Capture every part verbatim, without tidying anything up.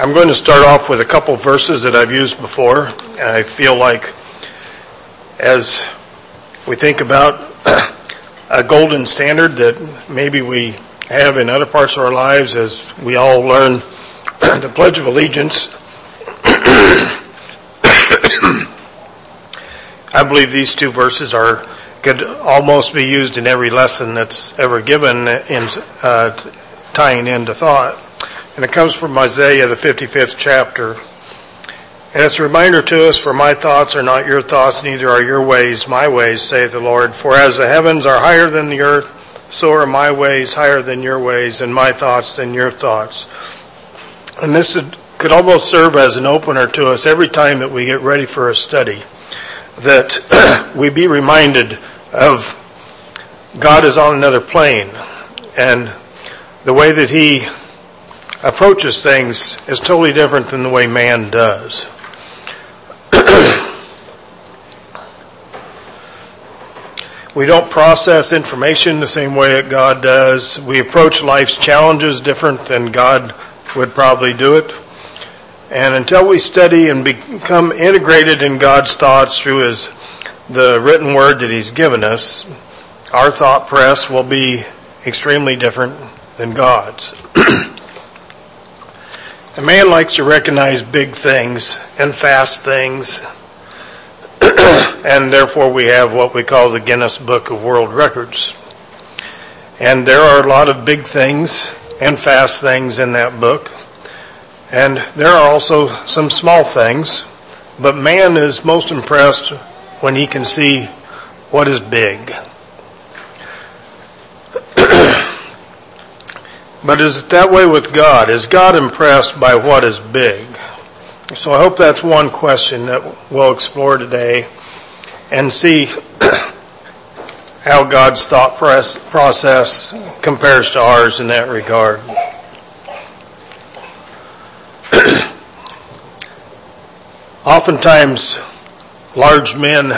I'm going to start off with a couple verses that I've used before. And I feel like as we think about a golden standard that maybe we have in other parts of our lives as we all learn the Pledge of Allegiance, I believe these two verses are could almost be used in every lesson that's ever given in uh, tying into thought. And it comes from Isaiah, the fifty-fifth chapter. And it's a reminder to us, for my thoughts are not your thoughts, neither are your ways my ways, saith the Lord. For as the heavens are higher than the earth, so are my ways higher than your ways, and my thoughts than your thoughts. And this could almost serve as an opener to us every time that we get ready for a study, that we be reminded of God is on another plane, and the way that He approaches things is totally different than the way man does. We don't process information the same way that God does. We approach life's challenges different than God would probably do it. And until we study and become integrated in God's thoughts through His the written word that He's given us, our thought press will be extremely different than God's. A man likes to recognize big things and fast things, and therefore we have what we call the Guinness Book of World Records. And there are a lot of big things and fast things in that book, and there are also some small things, but man is most impressed when he can see what is big. But is it that way with God? Is God impressed by what is big? So I hope that's one question that we'll explore today and see how God's thought process compares to ours in that regard. Oftentimes, large men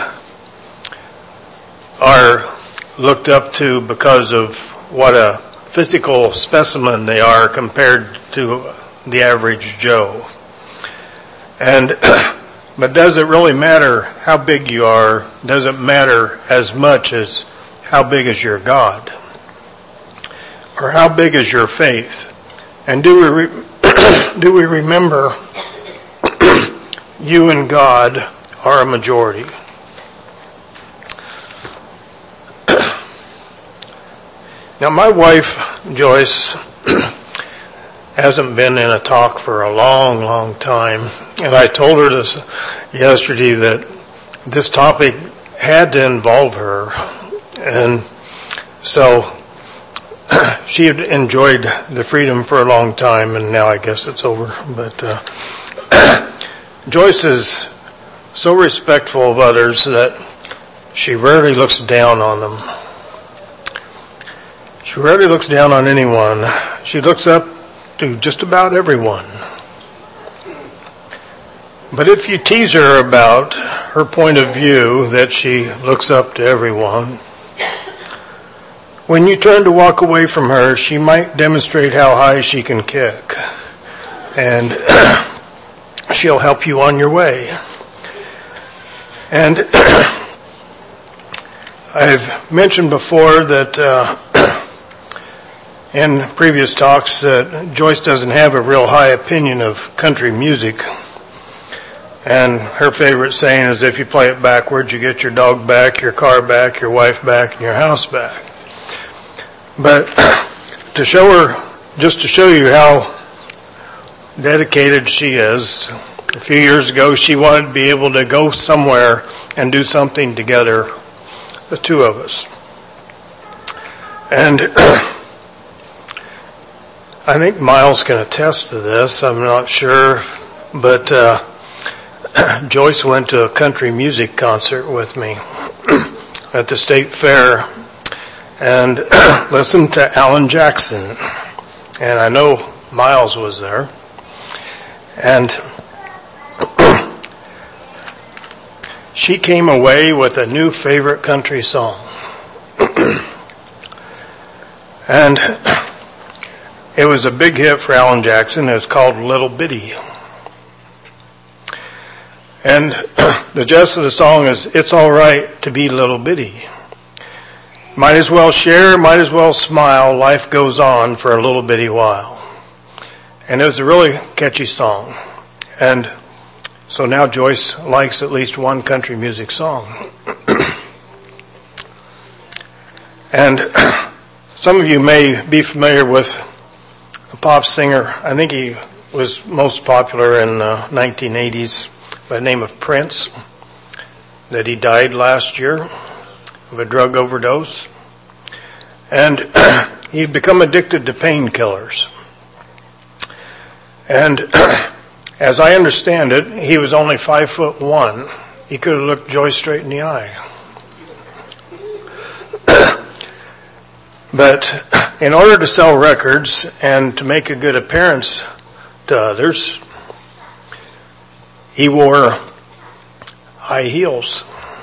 are looked up to because of what a physical specimen they are compared to the average Joe. And but does it really matter how big you are? Does it matter as much as how big is your God? Or how big is your faith? And do we re- do we remember you and God are a majority? Now, my wife, Joyce, hasn't been in a talk for a long, long time. And I told her this yesterday that this topic had to involve her. And so she had enjoyed the freedom for a long time, and now I guess it's over. But uh, Joyce is so respectful of others that she rarely looks down on them. She rarely looks down on anyone. She looks up to just about everyone. But if you tease her about her point of view that she looks up to everyone, when you turn to walk away from her, she might demonstrate how high she can kick. And she'll help you on your way. And I've mentioned before that uh, in previous talks that Joyce doesn't have a real high opinion of country music. And her favorite saying is, if you play it backwards, you get your dog back, your car back, your wife back, and your house back. But to show her, just to show you how dedicated she is, a few years ago she wanted to be able to go somewhere and do something together, the two of us. And I think Miles can attest to this, I'm not sure, but uh, Joyce went to a country music concert with me at the state fair and listened to Alan Jackson. And I know Miles was there. And she came away with a new favorite country song. And it was a big hit for Alan Jackson. It's called Little Bitty. And the gist of the song is, it's all right to be little bitty. Might as well share, might as well smile. Life goes on for a little bitty while. And it was a really catchy song. And so now Joyce likes at least one country music song. And some of you may be familiar with a pop singer. I think he was most popular in the nineteen eighties by the name of Prince, that he died last year of a drug overdose. And he'd become addicted to painkillers. And as I understand it, he was only five foot one. He could have looked Joyce straight in the eye. But in order to sell records and to make a good appearance to others, he wore high heels.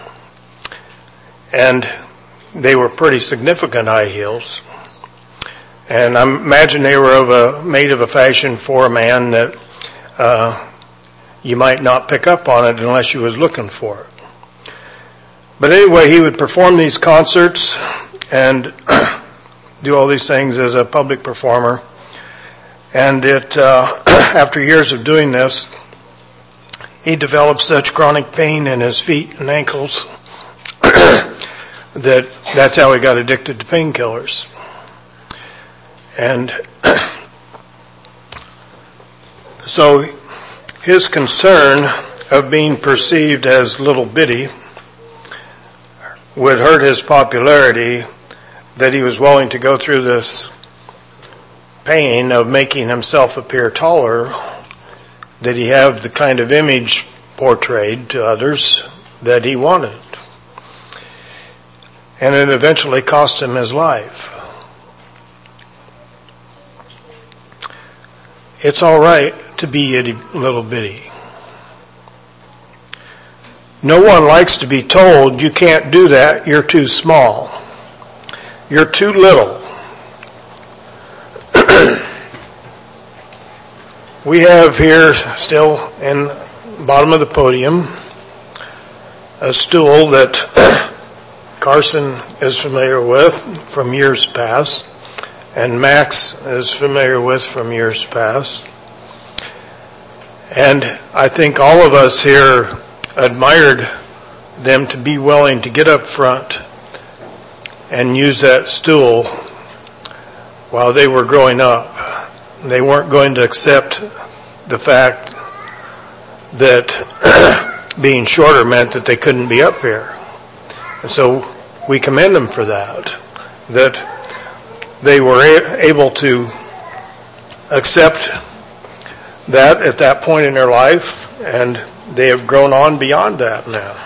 And they were pretty significant high heels. And I imagine they were of a, made of a fashion for a man that uh, you might not pick up on it unless you was looking for it. But anyway, he would perform these concerts and do all these things as a public performer. And it, uh, after years of doing this, he developed such chronic pain in his feet and ankles that that's how he got addicted to painkillers. And so his concern of being perceived as little bitty would hurt his popularity, that he was willing to go through this pain of making himself appear taller, that he have the kind of image portrayed to others that he wanted. And it eventually cost him his life. It's all right to be itty, little bitty. No one likes to be told, you can't do that, you're too small. You're too little. We have here still in the bottom of the podium a stool that Carson is familiar with from years past, and Max is familiar with from years past. And I think all of us here admired them to be willing to get up front and use that stool while they were growing up. They weren't going to accept the fact that being shorter meant that they couldn't be up here. And so we commend them for that, that they were a- able to accept that at that point in their life, and they have grown on beyond that now.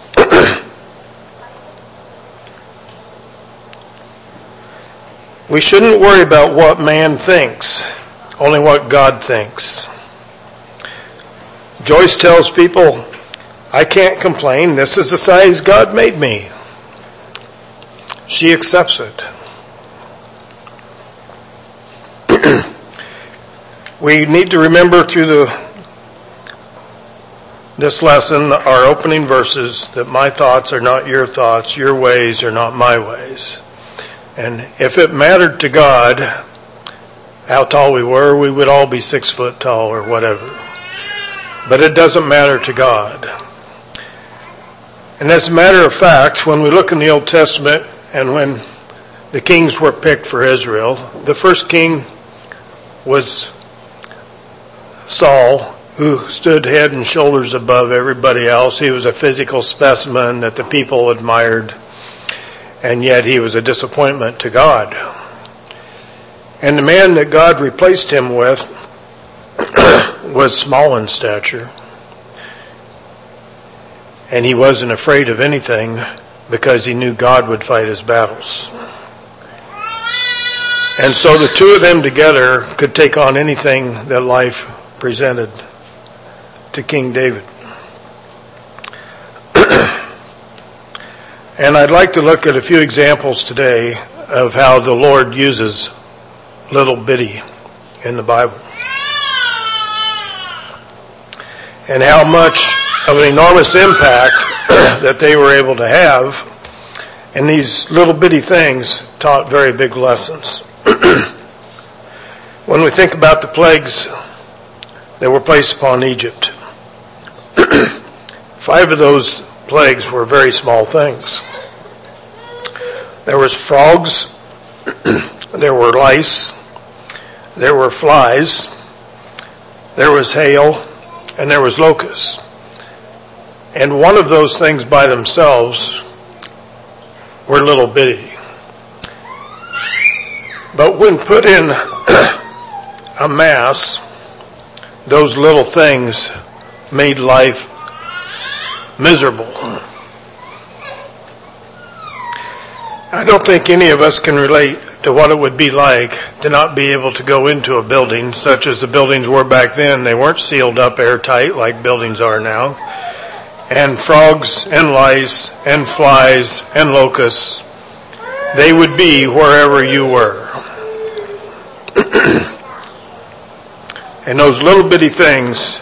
We shouldn't worry about what man thinks, only what God thinks. Joyce tells people, I can't complain, this is the size God made me. She accepts it. We need to remember through the this lesson, our opening verses, that my thoughts are not your thoughts, your ways are not my ways. And if it mattered to God how tall we were, we would all be six foot tall or whatever. But it doesn't matter to God. And as a matter of fact, when we look in the Old Testament and when the kings were picked for Israel, the first king was Saul, who stood head and shoulders above everybody else. He was a physical specimen that the people admired, and yet he was a disappointment to God. And the man that God replaced him with was small in stature, and he wasn't afraid of anything because he knew God would fight his battles. And so the two of them together could take on anything that life presented to King David. And I'd like to look at a few examples today of how the Lord uses little bitty in the Bible. And how much of an enormous impact that they were able to have, and these little bitty things taught very big lessons. When we think about the plagues that were placed upon Egypt, five of those plagues were very small things. There was frogs, there were lice, there were flies, there was hail, and there was locusts. And one of those things by themselves were little bitty. But when put in a mass, those little things made life miserable. I don't think any of us can relate to what it would be like to not be able to go into a building such as the buildings were back then. They weren't sealed up airtight like buildings are now. And frogs and lice and flies and locusts, they would be wherever you were. And those little bitty things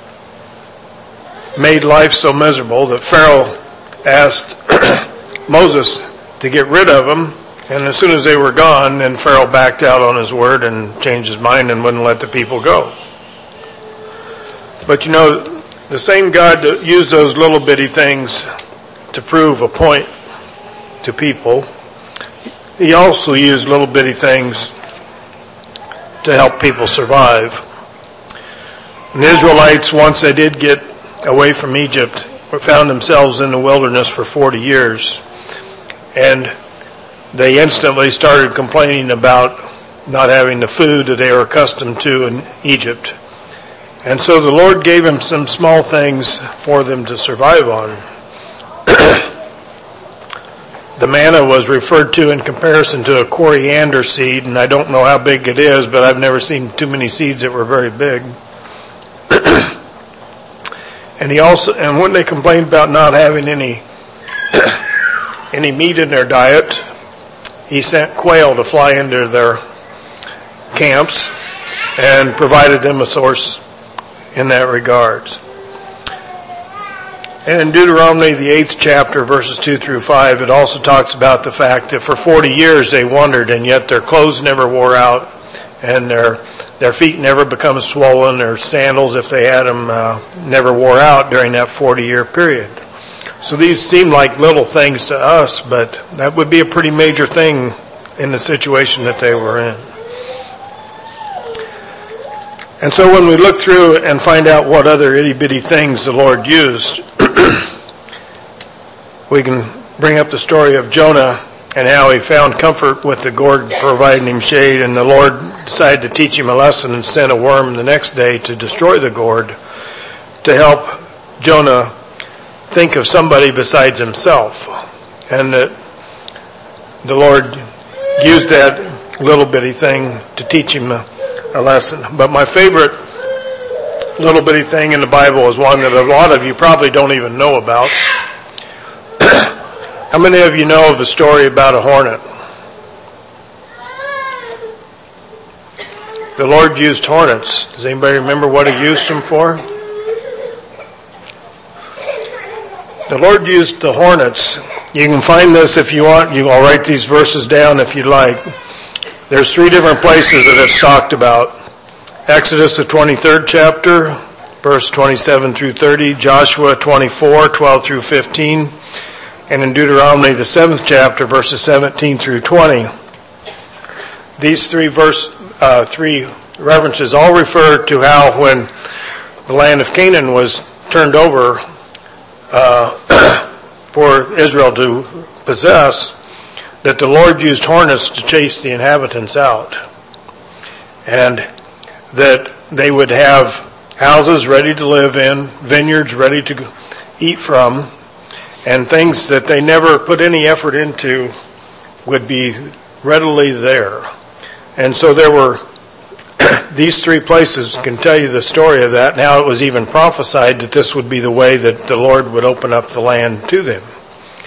made life so miserable that Pharaoh asked Moses to get rid of them. And as soon as they were gone, then Pharaoh backed out on his word and changed his mind and wouldn't let the people go. But you know, the same God that used those little bitty things to prove a point to people, he also used little bitty things to help people survive. And the Israelites, once they did get away from Egypt, found themselves in the wilderness for forty years. And they instantly started complaining about not having the food that they were accustomed to in Egypt. And so the Lord gave them some small things for them to survive on. The manna was referred to in comparison to a coriander seed, and I don't know how big it is, but I've never seen too many seeds that were very big. And he also, and when they complained about not having any any meat in their diet, he sent quail to fly into their camps and provided them a source in that regards. And in Deuteronomy, the eighth chapter, verses two through five, it also talks about the fact that for forty years they wandered, and yet their clothes never wore out, and their their feet never become swollen, their sandals, if they had them, uh, never wore out during that forty-year period. So these seem like little things to us, but that would be a pretty major thing in the situation that they were in. And so when we look through and find out what other itty-bitty things the Lord used, we can bring up the story of Jonah and how he found comfort with the gourd providing him shade, and the Lord decided to teach him a lesson and sent a worm the next day to destroy the gourd to help Jonah think of somebody besides himself. And that the Lord used that little bitty thing to teach him a, a lesson. But my favorite little bitty thing in the Bible is one that a lot of you probably don't even know about. How many of you know of a story about a hornet? The Lord used hornets. Does anybody remember what he used them for? The Lord used the hornets. You can find this if you want. You I'll write these verses down if you like. There's three different places that it's talked about. Exodus, the twenty-third chapter, verse twenty-seven through thirty. Joshua twenty-four, twelve through fifteen. And in Deuteronomy, the seventh chapter, verses seventeen through twenty. These three verse, uh, three references all refer to how when the land of Canaan was turned over uh, for Israel to possess, that the Lord used hornets to chase the inhabitants out. And that they would have houses ready to live in, vineyards ready to eat from, and things that they never put any effort into would be readily there. And so there were, these three places can tell you the story of that. Now it was even prophesied that this would be the way that the Lord would open up the land to them.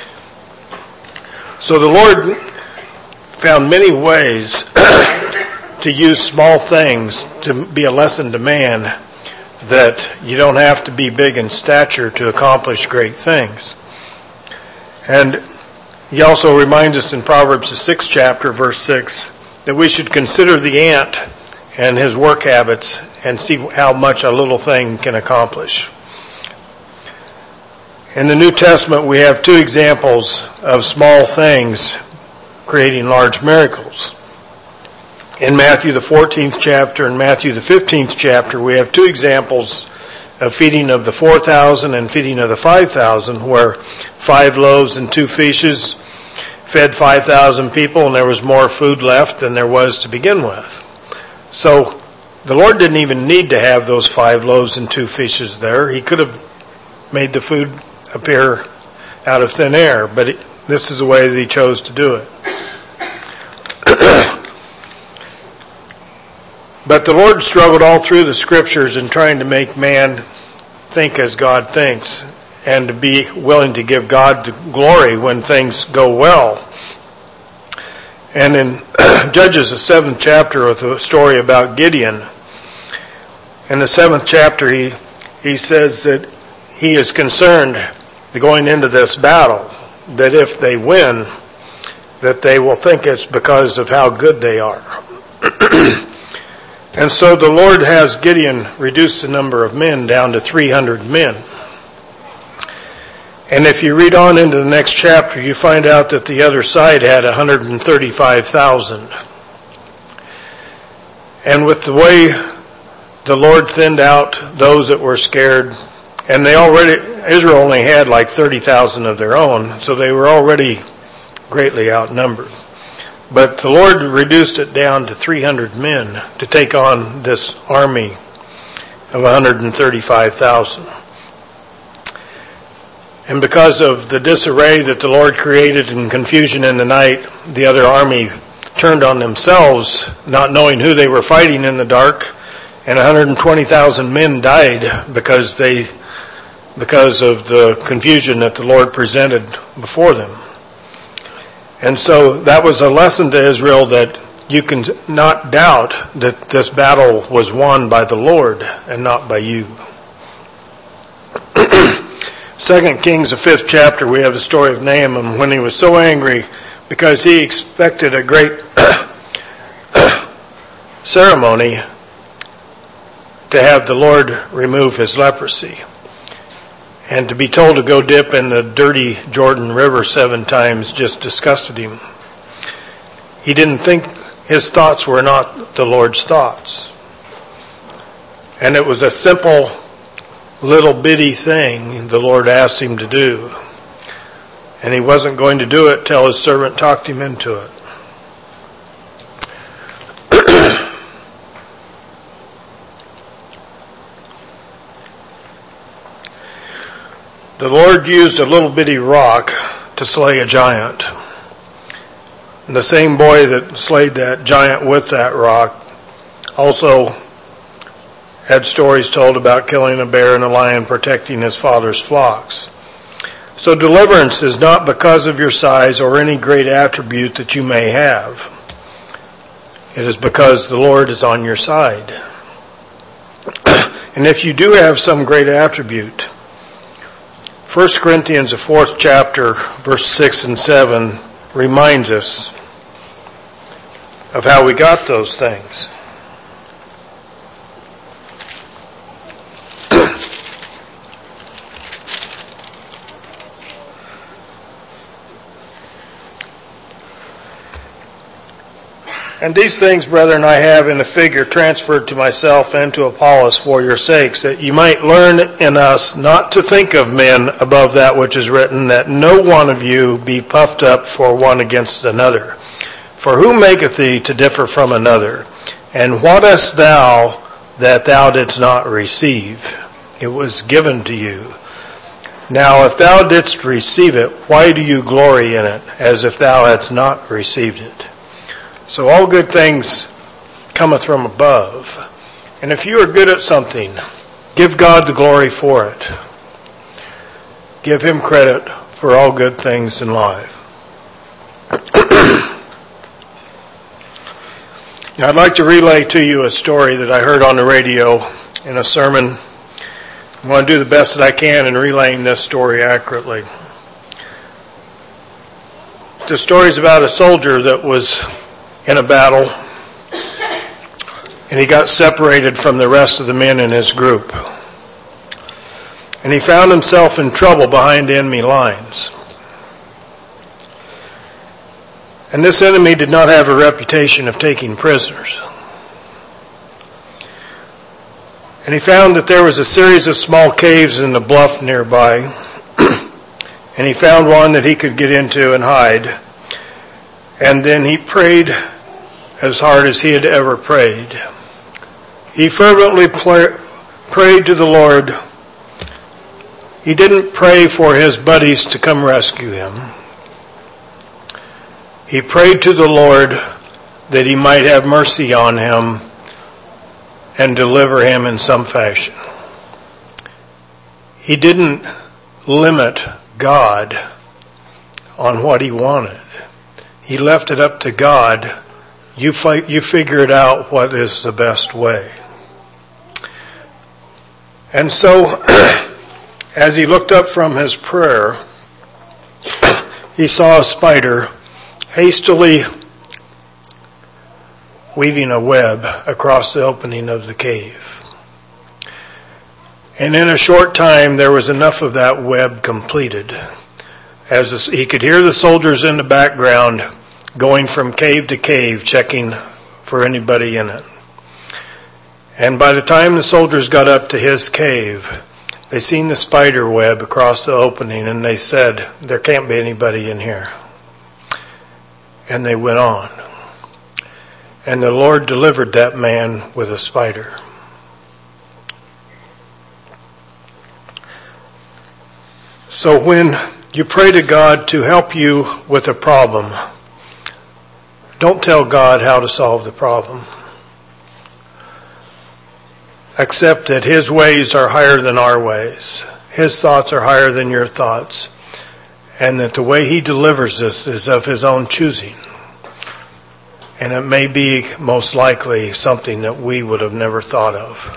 So the Lord found many ways to use small things to be a lesson to man, that you don't have to be big in stature to accomplish great things. And he also reminds us in Proverbs the sixth chapter, verse six, that we should consider the ant and his work habits and see how much a little thing can accomplish. In the New Testament, we have two examples of small things creating large miracles. In Matthew the fourteenth chapter and Matthew the fifteenth chapter, we have two examples of feeding of the four thousand and feeding of the five thousand, where five loaves and two fishes fed five thousand people, and there was more food left than there was to begin with. So the Lord didn't even need to have those five loaves and two fishes there. He could have made the food appear out of thin air, but it, this is the way that he chose to do it. But the Lord struggled all through the scriptures in trying to make man think as God thinks, and to be willing to give God the glory when things go well. And in Judges, the seventh chapter, with a story about Gideon, in the seventh chapter, he he says that he is concerned going into this battle, that if they win, that they will think it's because of how good they are. And so the Lord has Gideon reduce the number of men down to three hundred men. And if you read on into the next chapter, you find out that the other side had one hundred thirty-five thousand. And with the way the Lord thinned out those that were scared, and they already, Israel only had like thirty thousand of their own, so they were already greatly outnumbered. But the Lord reduced it down to three hundred men to take on this army of one hundred thirty-five thousand. And because of the disarray that the Lord created and confusion in the night, the other army turned on themselves, not knowing who they were fighting in the dark, and one hundred twenty thousand men died because they, because of the confusion that the Lord presented before them. And so that was a lesson to Israel, that you can not doubt that this battle was won by the Lord and not by you. Second Kings, the fifth chapter, we have the story of Naaman when he was so angry because he expected a great ceremony to have the Lord remove his leprosy. And to be told to go dip in the dirty Jordan River seven times just disgusted him. He didn't think, his thoughts were not the Lord's thoughts. And it was a simple, little bitty thing the Lord asked him to do. And he wasn't going to do it till his servant talked him into it. The Lord used a little bitty rock to slay a giant. And the same boy that slayed that giant with that rock also had stories told about killing a bear and a lion, protecting his father's flocks. So deliverance is not because of your size or any great attribute that you may have. It is because the Lord is on your side. And if you do have some great attribute, First Corinthians, the fourth chapter, verse six and seven, reminds us of how we got those things. And these things, brethren, I have in a figure transferred to myself and to Apollos for your sakes, that you might learn in us not to think of men above that which is written, that no one of you be puffed up for one against another. For who maketh thee to differ from another? And what hast thou that thou didst not receive? It was given to you. Now if thou didst receive it, why do you glory in it, as if thou hadst not received it? So all good things cometh from above. And if you are good at something, give God the glory for it. Give him credit for all good things in life. Now, I'd like to relay to you a story that I heard on the radio in a sermon. I'm going to do the best that I can in relaying this story accurately. The story is about a soldier that was in a battle, and he got separated from the rest of the men in his group. And he found himself in trouble behind enemy lines. And this enemy did not have a reputation of taking prisoners. And he found that there was a series of small caves in the bluff nearby, and he found one that he could get into and hide. And then he prayed as hard as he had ever prayed. He fervently pray, prayed to the Lord. He didn't pray for his buddies to come rescue him. He prayed to the Lord that he might have mercy on him and deliver him in some fashion. He didn't limit God on what he wanted. He left it up to God. You fight, you figure it out what is the best way. And so, as he looked up from his prayer, he saw a spider hastily weaving a web across the opening of the cave. And in a short time, there was enough of that web completed. As he could hear the soldiers in the background going from cave to cave, checking for anybody in it. And by the time the soldiers got up to his cave, they seen the spider web across the opening, and they said, "There can't be anybody in here." And they went on. And the Lord delivered that man with a spider. So when you pray to God to help you with a problem, don't tell God how to solve the problem. Accept that His ways are higher than our ways. His thoughts are higher than your thoughts. And that the way He delivers us is of His own choosing. And it may be most likely something that we would have never thought of.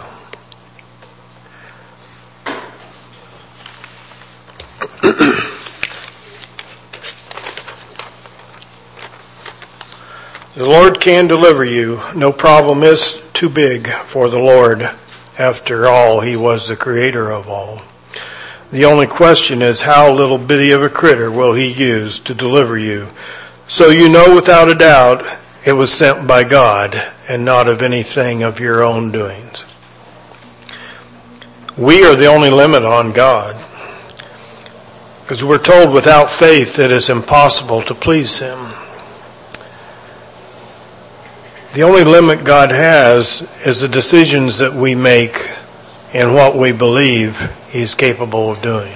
The Lord can deliver you. No problem is too big for the Lord. After all, He was the creator of all. The only question is, how little bitty of a critter will He use to deliver you? So you know without a doubt it was sent by God and not of anything of your own doings. We are the only limit on God, because we're told without faith that it's impossible to please Him. The only limit God has is the decisions that we make and what we believe He's capable of doing.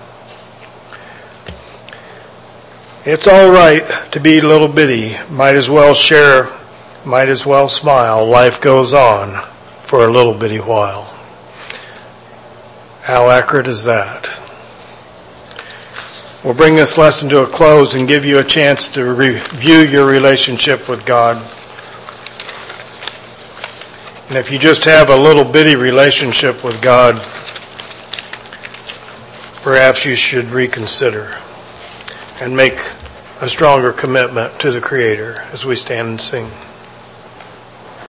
It's all right to be a little bitty. Might as well share, might as well smile. Life goes on for a little bitty while. How accurate is that? We'll bring this lesson to a close and give you a chance to review your relationship with God. And if you just have a little bitty relationship with God, perhaps you should reconsider and make a stronger commitment to the Creator as we stand and sing.